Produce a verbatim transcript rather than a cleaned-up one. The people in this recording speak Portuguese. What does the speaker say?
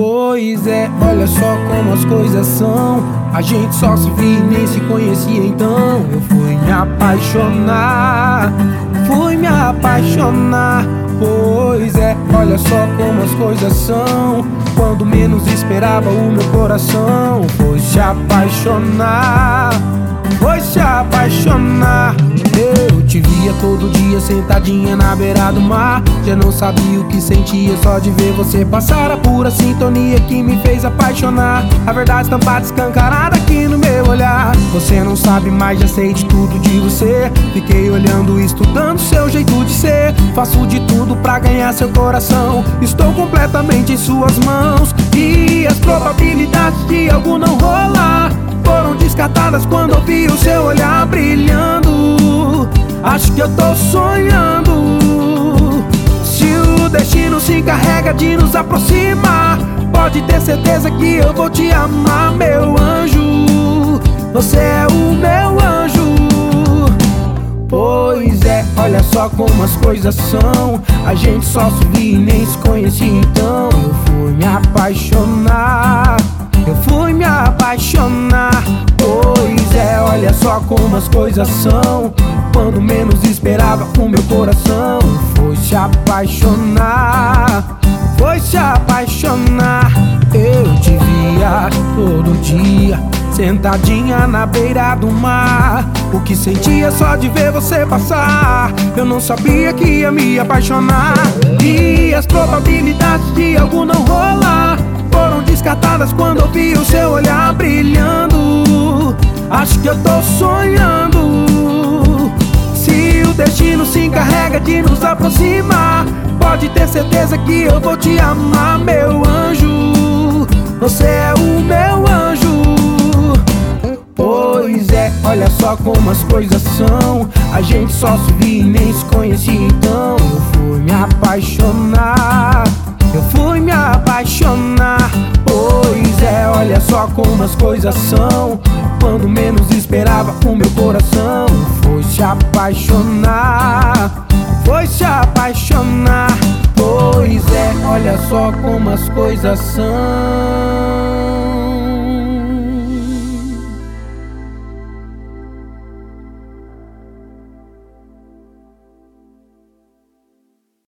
Pois é, olha só como as coisas são. A gente só se via e nem se conhecia então. Eu fui me apaixonar, fui me apaixonar. Pois é, olha só como as coisas são. Quando menos esperava o meu coração foi se apaixonar, foi se apaixonar. Eu te via todo dia sentadinha na beira do mar. Já não sabia o que sentia só de ver você passar. A pura sintonia que me fez apaixonar. A verdade estampada escancarada aqui no meu olhar. Você não sabe, mas já sei de tudo de você. Fiquei olhando e estudando seu jeito de ser. Faço de tudo pra ganhar seu coração. Estou completamente em suas mãos. E as probabilidades de algo não rolar foram descartadas quando ouvi o seu olhar brilhando. Acho que eu tô sonhando. Se o destino se encarrega de nos aproximar, pode ter certeza que eu vou te amar, meu anjo. Você é o meu anjo. Pois é, olha só como as coisas são. A gente só se via e nem se conhecia então. Eu fui me apaixonar, eu fui me apaixonar. Pois é, olha só como as coisas são. Quando menos esperava o meu coração foi se apaixonar, foi se apaixonar. Eu te via todo dia sentadinha na beira do mar. O que sentia só de ver você passar. Eu não sabia que ia me apaixonar. E as probabilidades de algo não rolar foram descartadas quando ouvi o seu olhar brilhando. Acho que eu tô sonhando. Se o destino se encarrega de nos aproximar, pode ter certeza que eu vou te amar, meu anjo. Você é o meu anjo. Pois é, olha só como as coisas são. A gente só se via e nem se conhecia então. Eu fui me apaixonar, eu fui me apaixonar. Pois é, olha só como as coisas são. Quando menos esperava o meu coração foi se apaixonar, foi se apaixonar. Pois é, olha só como as coisas são.